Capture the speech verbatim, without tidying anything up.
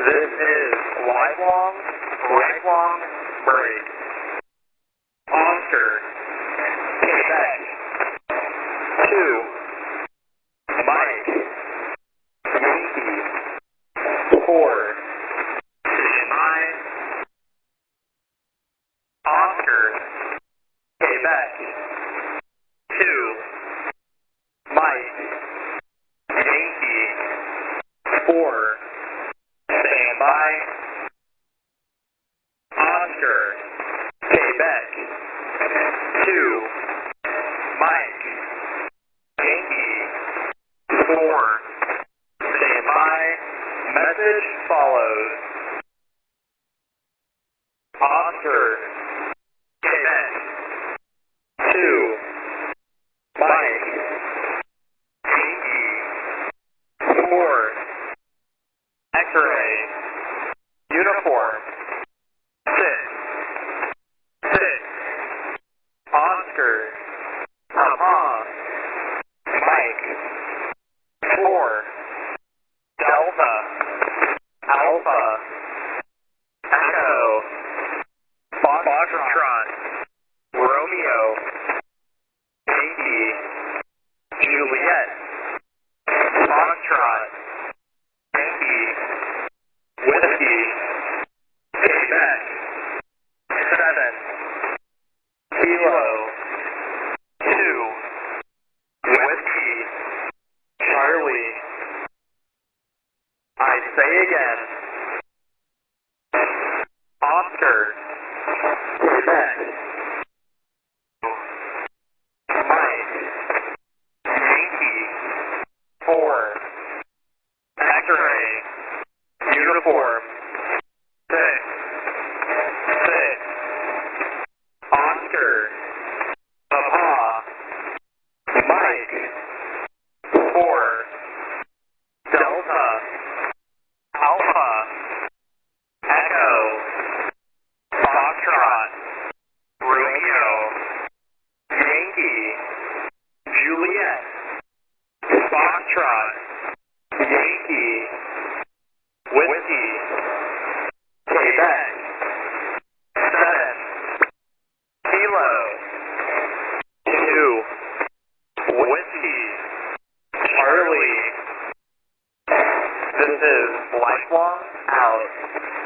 This is lifelong, lifelong break. Oscar, Quebec. Two, Mike, Yankee. Four, standby. Oscar, Quebec. Two, Mike, Yankee. Four, standby. Oscar, Quebec. Two, Mike, Yankee. Four, standby. Message follows. Oscar, Quebec. Two, Mike, Yankee. Four, X-ray. Uniform. Six. Six. Oscar. Papa. Mike. Four. Delta. Alpha. Echo. Foxtrot. Romeo. Yankee. Juliet. Foxtrot. Yankee. Whiskey. Quebec. Seven. Kilo. Two. Whiskey. Charlie. I say again. Oscar. Quebec. Mike. Yankee. Four. X-ray. Uniform. Six. Six. Oscar. Papa. Mike. Four. Delta. Alpha. Echo. Foxtrot. Romeo. Yankee. Juliet. Foxtrot. Yankee. Whiskey. Quebec. Seven. Kilo. Two. Whiskey. Charlie. This is Lifelong Out.